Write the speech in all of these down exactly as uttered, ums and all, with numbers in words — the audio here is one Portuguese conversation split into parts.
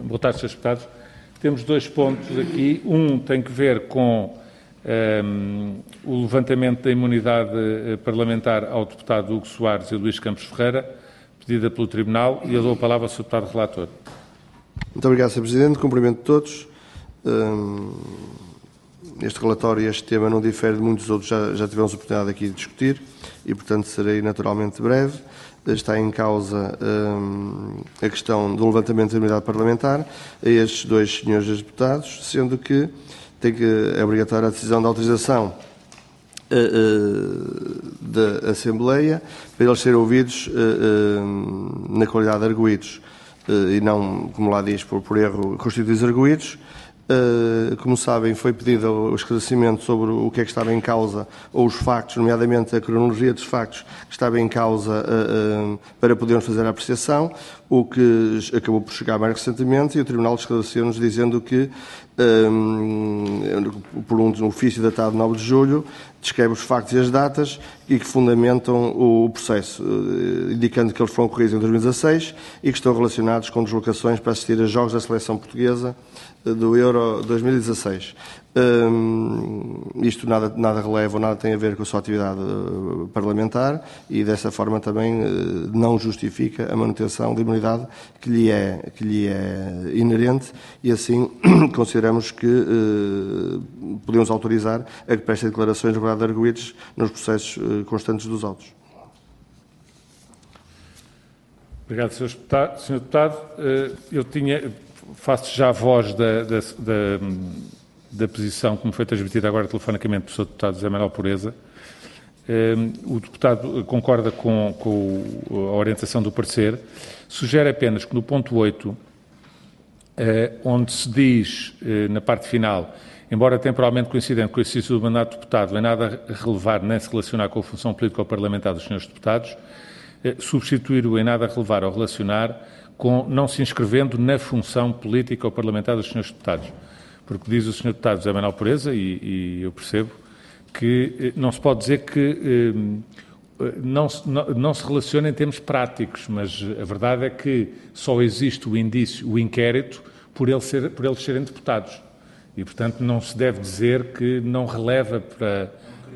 Boa tarde, senhores Deputados. Temos dois pontos aqui. Um tem que ver com um, o levantamento da imunidade parlamentar ao deputado Hugo Soares e Luís Campos Ferreira, pedida pelo Tribunal, e eu dou a palavra ao senhor Deputado Relator. Muito obrigado, senhor Presidente. Cumprimento a todos. Um, este relatório e este tema não difere de muitos outros, já, já tivemos a oportunidade aqui de discutir e, portanto, serei naturalmente breve. Está em causa um, a questão do levantamento da imunidade parlamentar a estes dois senhores deputados, sendo que tem que é obrigatória a decisão de autorização uh, uh, da Assembleia para eles serem ouvidos uh, uh, na qualidade de arguídos uh, e não, como lá diz, por, por erro constituídos arguídos. Uh, como sabem, foi pedido o esclarecimento sobre o que é que estava em causa, ou os factos, nomeadamente a cronologia dos factos que estava em causa uh, uh, para podermos fazer a apreciação, o que acabou por chegar mais recentemente, e o Tribunal esclareceu-nos dizendo que, um, por um ofício datado nove de julho, descreve os factos e as datas e que fundamentam o processo, uh, indicando que eles foram ocorridos em dois mil e dezasseis e que estão relacionados com deslocações para assistir a jogos da seleção portuguesa do Euro dois mil e dezasseis. Um, isto nada, nada releva ou nada tem a ver com a sua atividade uh, parlamentar e, dessa forma, também uh, não justifica a manutenção da imunidade que lhe é, que lhe é inerente e, assim, consideramos que uh, podemos autorizar a que preste declarações de verdade de arguídos nos processos uh, constantes dos autos. Obrigado, senhor Deputado. senhor Deputado, uh, eu tinha... Faço já a voz da, da, da, da posição que me foi transmitida agora telefonicamente pelo senhor Deputado José Manuel Pureza. Um, o deputado concorda com, com a orientação do parecer. Sugere apenas que no ponto oito, uh, onde se diz, uh, na parte final, embora temporalmente coincidente com o exercício do mandato de deputado, em nada relevar nem se relacionar com a função política ou parlamentar dos senhores deputados, uh, substituir o em nada relevar ou relacionar com não se inscrevendo na função política ou parlamentar dos senhores deputados. Porque diz o senhor Deputado José Manuel Pureza, e, e eu percebo, que não se pode dizer que eh, não, se, não, não se relaciona em termos práticos, mas a verdade é que só existe o indício, o inquérito, por, ele ser, por eles serem deputados. E, portanto, não se deve dizer que não releva para...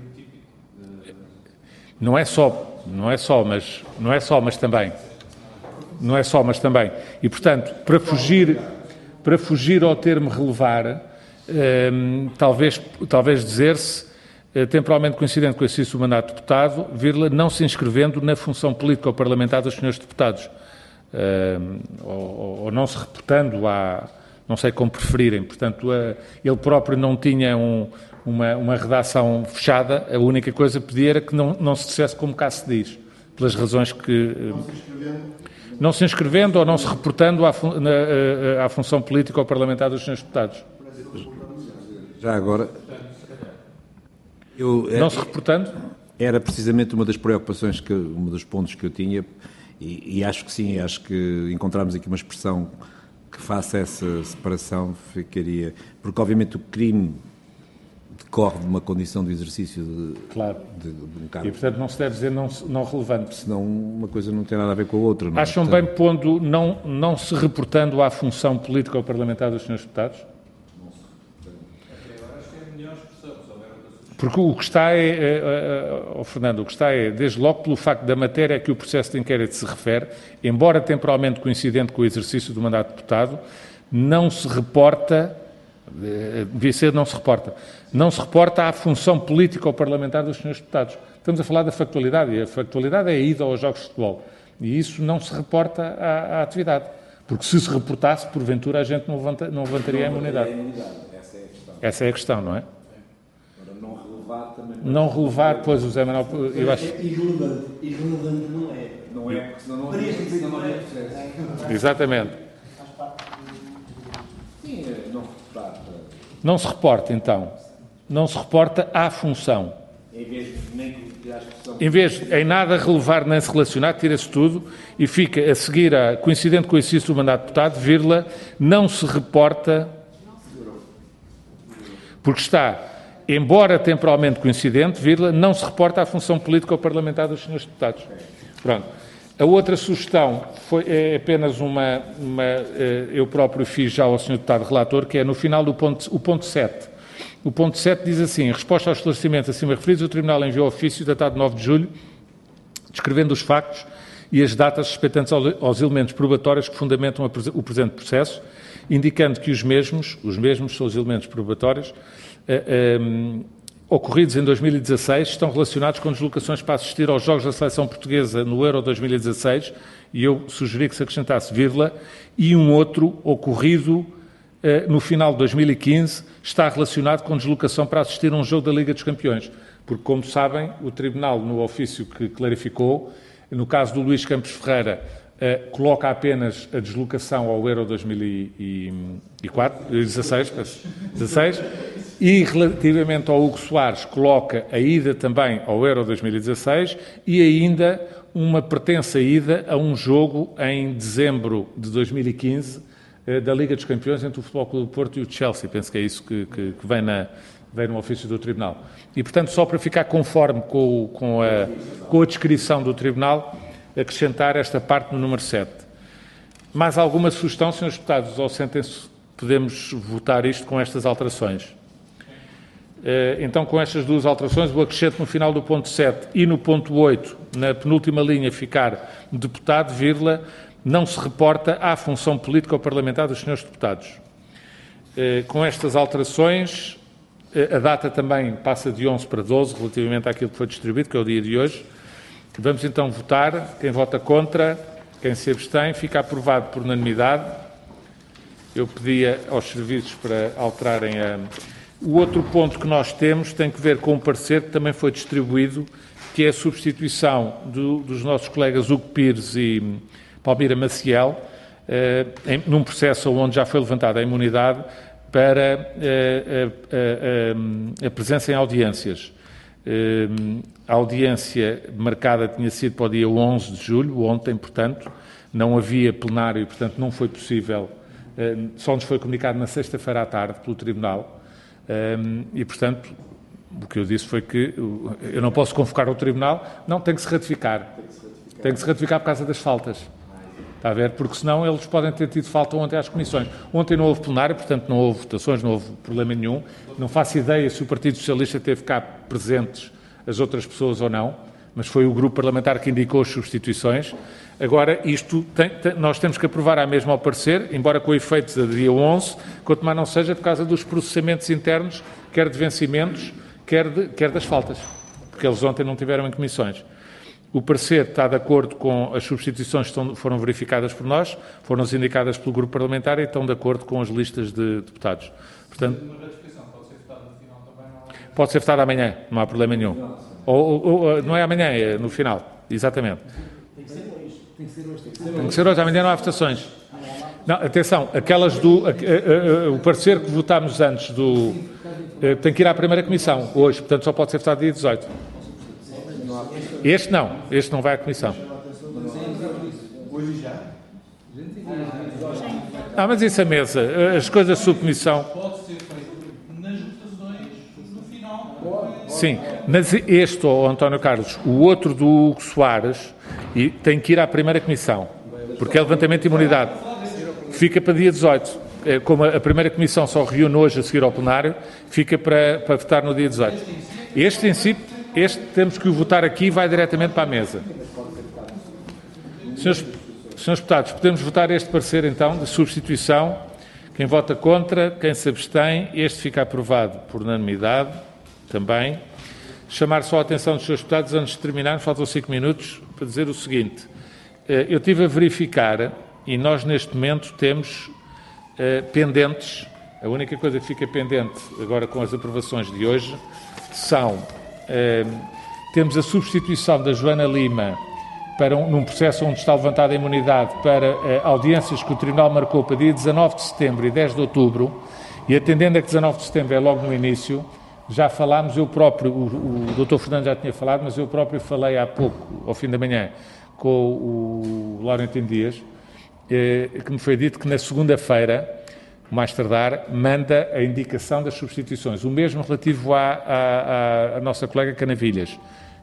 Não é só, não é só, mas, não é só, mas também... Não é só, mas também. E, portanto, para fugir, para fugir ao termo relevar, eh, talvez, talvez dizer-se, eh, temporalmente coincidente com o exercício do mandato de deputado, vírgula, não se inscrevendo na função política ou parlamentar dos senhores deputados. Eh, ou, ou não se reportando a... Não sei como preferirem. Portanto, eh, ele próprio não tinha um, uma, uma redação fechada. A única coisa que pedia era que não, não se dissesse como cá se diz, pelas razões que... Eh, não se inscrevendo ou não se reportando à, fun na, à função política ou parlamentar dos senhores deputados. Já agora... Eu, não se reportando? Era precisamente uma das preocupações, que, um dos pontos que eu tinha, e, e acho que sim, acho que encontrarmos aqui uma expressão que faça essa separação, ficaria... Porque, obviamente, o crime decorre de uma condição de exercício de, claro. de, de um cargo. E, portanto, não se deve dizer não, não relevante. Senão uma coisa não tem nada a ver com a outra. Não é? Acham portanto... bem pondo, não, não se reportando à função política ou parlamentar dos senhores deputados? Não se reportando. Porque o que está é, é, é, oh, Fernando, o que está é, desde logo pelo facto da matéria a que o processo de inquérito se refere, embora temporalmente coincidente com o exercício do mandato de deputado, não se reporta... Devia ser, não se reporta. Não se reporta à função política ou parlamentar dos senhores deputados. Estamos a falar da factualidade, e a factualidade é a ida aos jogos de futebol. E isso não se reporta à, à atividade. Porque se se reportasse, porventura, a gente não, levanta, não levantaria a imunidade. Essa é a questão. Essa é a questão, não é? Não relevar também... Não relevar, pois o Zé Manuel... Eu acho... Irrelevante. Irrelevante não é. Não é, porque senão não é processo. Exatamente. Sim, não Não se reporta, então. Não se reporta à função. Em vez de nem que a expressão... Em vez de em nada relevar nem se relacionar, tira-se tudo e fica a seguir, a, coincidente com o exercício do mandato de deputado, vírgula, não se reporta, porque está, embora temporalmente coincidente, vírgula, não se reporta à função política ou parlamentar dos senhores deputados. Pronto. A outra sugestão foi, é apenas uma, uma, eu próprio fiz já ao senhor Deputado Relator, que é no final do ponto, o ponto sete. O ponto sete diz assim: em resposta aos esclarecimentos acima referidos, o Tribunal enviou ofício datado nove de julho, descrevendo os factos e as datas respeitantes aos elementos probatórios que fundamentam o presente processo, indicando que os mesmos, os mesmos são os elementos probatórios, eh, eh, ocorridos em dois mil e dezasseis, estão relacionados com deslocações para assistir aos Jogos da Seleção Portuguesa no Euro dois mil e dezasseis, e eu sugeri que se acrescentasse vírgula, e um outro ocorrido eh, no final de dois mil e quinze, está relacionado com deslocação para assistir a um jogo da Liga dos Campeões, porque, como sabem, o Tribunal, no ofício que clarificou, no caso do Luís Campos Ferreira, eh, coloca apenas a deslocação ao Euro dois mil e dezasseis, e relativamente ao Hugo Soares coloca a ida também ao Euro dois mil e dezasseis e ainda uma pertença ida a um jogo em dezembro de dois mil e quinze eh, da Liga dos Campeões entre o Futebol Clube do Porto e o Chelsea. Penso que é isso que, que, que vem, na, vem no ofício do Tribunal. E, portanto, só para ficar conforme com, o, com, a, com a descrição do Tribunal, acrescentar esta parte no número sete. Mais alguma sugestão, senhores deputados, ou sentem-se, podemos votar isto com estas alterações? Então, com estas duas alterações, o acrescento no final do ponto sete e no ponto oito, na penúltima linha, ficar deputado, vírgula, não se reporta à função política ou parlamentar dos senhores deputados. Com estas alterações, a data também passa de onze para doze, relativamente àquilo que foi distribuído, que é o dia de hoje. Vamos então votar. Quem vota contra, quem se abstém, fica aprovado por unanimidade. Eu pedia aos serviços para alterarem a... O outro ponto que nós temos tem que ver com um parecer que também foi distribuído, que é a substituição do, dos nossos colegas Hugo Pires e Palmira Maciel, eh, em, num processo onde já foi levantada a imunidade, para eh, a, a, a presença em audiências. Eh, a audiência marcada tinha sido para o dia onze de julho, ontem, portanto, não havia plenário e, portanto, não foi possível, eh, só nos foi comunicado na sexta-feira à tarde pelo Tribunal. Um, e, portanto, o que eu disse foi que eu não posso convocar o Tribunal, não, tem que se ratificar. Tem que se ratificar por causa das faltas. Está a ver? Porque senão eles podem ter tido falta ontem às comissões. Ontem não houve plenário, portanto não houve votações, não houve problema nenhum. Não faço ideia se o Partido Socialista teve cá presentes as outras pessoas ou não, mas foi o grupo parlamentar que indicou as substituições. Agora, isto tem, tem, nós temos que aprovar à mesma ao parecer, embora com efeitos de dia onze, quanto mais não seja por causa dos processamentos internos, quer de vencimentos, quer, de, quer das faltas, porque eles ontem não tiveram em comissões. O parecer está de acordo com as substituições que estão, foram verificadas por nós, foram indicadas pelo grupo parlamentar e estão de acordo com as listas de deputados. Portanto, pode ser votado amanhã, não há problema nenhum. Ou, ou, ou, não é amanhã, é no final, exatamente. Tem que ser hoje. Tem que ser hoje. Tem que ser hoje. Tem que ser hoje. Amanhã não há votações. Não, atenção, aquelas do... A, a, a, o parecer que votámos antes do... A, tem que ir à primeira comissão, hoje, portanto só pode ser votado dia dezoito. Este não, este não vai à comissão. Hoje já? Ah, mas isso é mesa, as coisas de submissão... Pode ser feito nas votações no final. Sim, mas este, oh, António Carlos, o outro do Hugo Soares, e tem que ir à primeira comissão, porque é levantamento de imunidade. Fica para dia dezoito. Como a primeira comissão só reúne hoje a seguir ao plenário, fica para, para votar no dia dezoito. Este, em si, este temos que o votar aqui e vai diretamente para a mesa. Senhores, senhores deputados, podemos votar este parecer, então, de substituição. Quem vota contra, quem se abstém, este fica aprovado por unanimidade. Também. Chamar só a atenção dos senhores deputados, antes de terminar, faltam cinco minutos, para dizer o seguinte. Eu estive a verificar e nós, neste momento, temos uh, pendentes, a única coisa que fica pendente agora com as aprovações de hoje são, uh, temos a substituição da Joana Lima para um, num processo onde está levantada a imunidade para uh, audiências que o Tribunal marcou para dia dezanove de setembro e dez de outubro, e atendendo a que dezanove de setembro é logo no início. Já falámos, eu próprio, o, o doutor Fernando já tinha falado, mas eu próprio falei há pouco, ao fim da manhã, com o Laurentino Dias, eh, que me foi dito que na segunda-feira, mais tardar, manda a indicação das substituições. O mesmo relativo à, à, à, à nossa colega Canavilhas,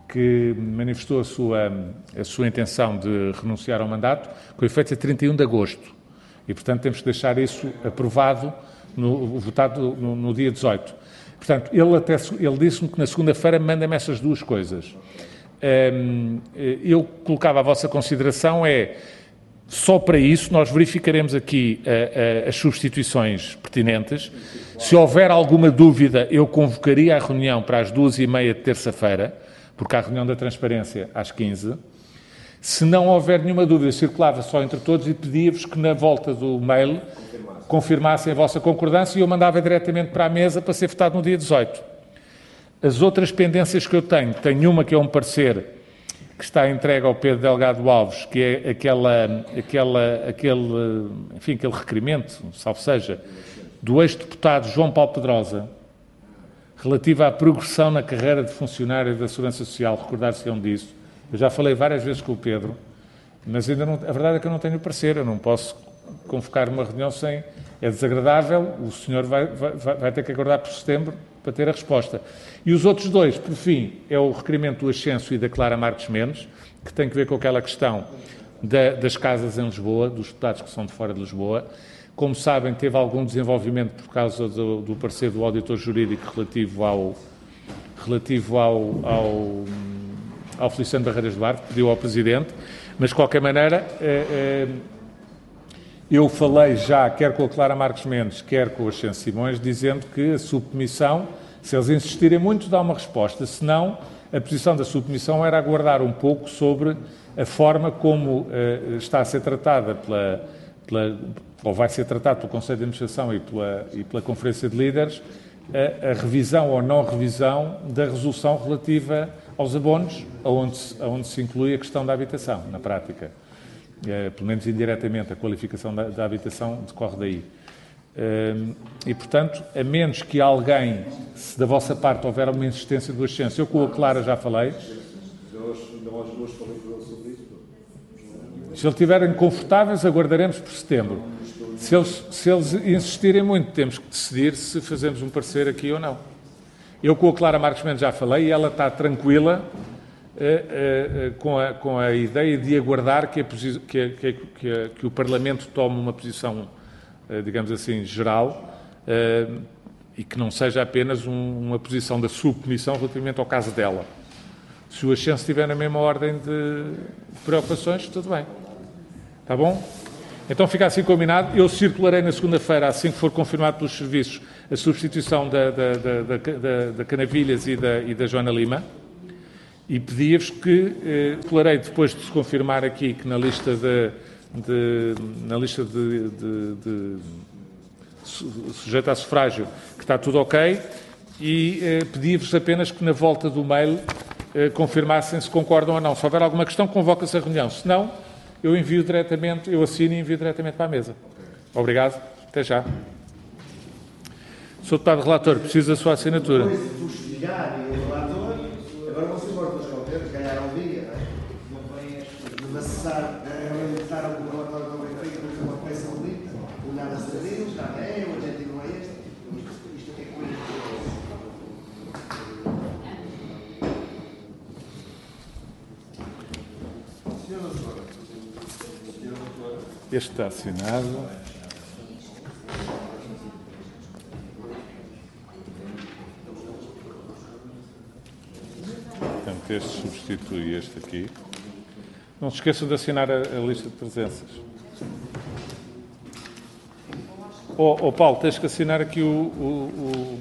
que manifestou a sua, a sua intenção de renunciar ao mandato, com efeitos a trinta e um de agosto. E, portanto, temos que deixar isso aprovado, no, votado no, no dia dezoito. Portanto, ele, até, ele disse-me que na segunda-feira manda-me essas duas coisas. Um, eu colocava à vossa consideração é, só para isso nós verificaremos aqui uh, uh, as substituições pertinentes. Se houver alguma dúvida, eu convocaria a reunião para as duas e meia de terça-feira, porque há a reunião da transparência às quinze. Se não houver nenhuma dúvida, circulava só entre todos e pedia-vos que na volta do mail confirmassem a vossa concordância e eu mandava diretamente para a mesa para ser votado no dia dezoito. As outras pendências que eu tenho, tenho uma que é um parecer que está entregue ao Pedro Delgado Alves, que é aquela, aquela, aquele, enfim, aquele requerimento, salvo seja, do ex-deputado João Paulo Pedrosa, relativa à progressão na carreira de funcionário da Segurança Social, recordar-se-ão disso. Eu já falei várias vezes com o Pedro, mas ainda não, a verdade é que eu não tenho parecer, eu não posso convocar uma reunião sem... É desagradável, o senhor vai, vai, vai ter que aguardar por setembro para ter a resposta. E os outros dois, por fim, é o requerimento do Ascenso e da Clara Marques Mendes, que tem que ver com aquela questão da, das casas em Lisboa, dos deputados que são de fora de Lisboa. Como sabem, teve algum desenvolvimento por causa do, do parecer do auditor jurídico relativo ao, relativo ao, ao, ao Feliciano Barreiras Duarte, que pediu ao Presidente, mas, de qualquer maneira, eh, eh, eu falei já, quer com a Clara Marques Mendes, quer com o Ascenso Simões, dizendo que a subcomissão, se eles insistirem muito, dá uma resposta, senão a posição da subcomissão era aguardar um pouco sobre a forma como eh, está a ser tratada pela, pela, ou vai ser tratado pelo Conselho de Administração e pela, e pela Conferência de Líderes, a, a revisão ou não revisão da resolução relativa aos abonos, onde, onde se inclui a questão da habitação, na prática. É, pelo menos indiretamente, a qualificação da, da habitação decorre daí. Um, e, portanto, a menos que alguém, se da vossa parte houver uma insistência do Ascenso, eu com a Clara já falei. Se eles estiverem confortáveis, aguardaremos por setembro. Se eles, se eles insistirem muito, temos que decidir se fazemos um parecer aqui ou não. Eu com a Clara Marques Mendes já falei e ela está tranquila uh, uh, uh, com, a, com a ideia de aguardar que, a, que, a, que, a, que o Parlamento tome uma posição, uh, digamos assim, geral uh, e que não seja apenas um, uma posição da subcomissão relativamente ao caso dela. Se o Ascenso estiver na mesma ordem de preocupações, tudo bem. Está bom? Então fica assim combinado. Eu circularei na segunda-feira, assim que for confirmado pelos serviços, a substituição da, da, da, da, da, da Canavilhas e da, e da Joana Lima. E pedia-vos que, eh, colarei depois de se confirmar aqui que na lista de, de, na lista de, de, de sujeito a sufrágio, que está tudo ok, e eh, pedia-vos apenas que na volta do mail eh, confirmassem se concordam ou não. Se houver alguma questão, convoca-se a reunião. Se não, eu envio diretamente, eu assino e envio diretamente para a mesa. Obrigado. Até já. senhor Deputado Relator, preciso da sua assinatura. Depois de vos ligarem o relator, agora vão-se embora dos contentes, ganharam um dia, não é? De massar, analisaram o relatório do Benfica, depois uma peça bonita, o nada serviu, nada é, o objetivo não é este. Isto é coisa de Senhor Doutor. Este está assinado. Portanto, este substitui este aqui. Não se esqueçam de assinar a, a lista de presenças. Oh, oh, Paulo, tens que assinar aqui o... o, o...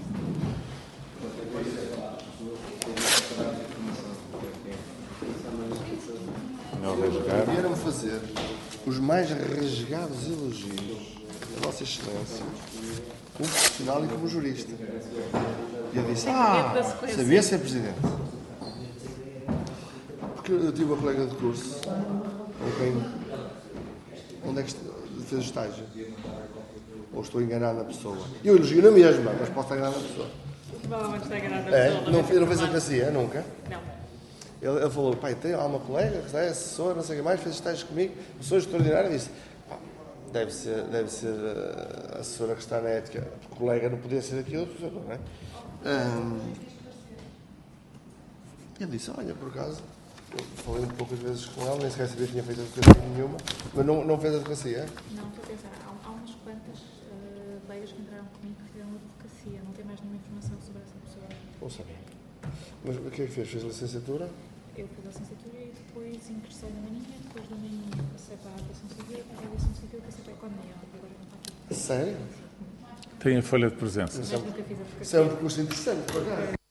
Não rasgar. Vieram fazer os mais rasgados elogios da Vossa Excelência, como profissional e como jurista. E eu disse, ah, sabia ser Presidente. Porque eu tive uma colega de curso, com quem, onde é que fez o estágio? Ou estou enganado na pessoa? Eu elogio na mesma, mas posso estar enganado na pessoa. Provavelmente está enganado na É? pessoa. Não, não fez a classe, nunca? Não. Ele, ele falou, pai, tem lá uma colega que é assessora, não sei o que mais, fez estágios comigo, pessoa extraordinária, disse, pá, deve ser, deve ser a assessora que está na ética, o colega não podia ser aquilo, não é? Hum, Ele disse, olha, por acaso, eu falei um poucas vezes com ela, nem sequer sabia que tinha feito advocacia nenhuma, mas não, não fez advocacia, é? Não, estou a pensar, há, há umas quantas uh, leis que entraram comigo que fizeram advocacia, não tem mais nenhuma informação sobre essa pessoa. Não sei. Mas o que é que fez? Fez licenciatura? Eu fiz a licenciatura e depois ingressei na Maninha, depois da Maninha passei para a aviação civil, a aviação civil passei para a economia, agora não está aqui. Sério? Tem a folha de presença. Mas nunca fiz advocacia. Isso é um percurso interessante, por acaso.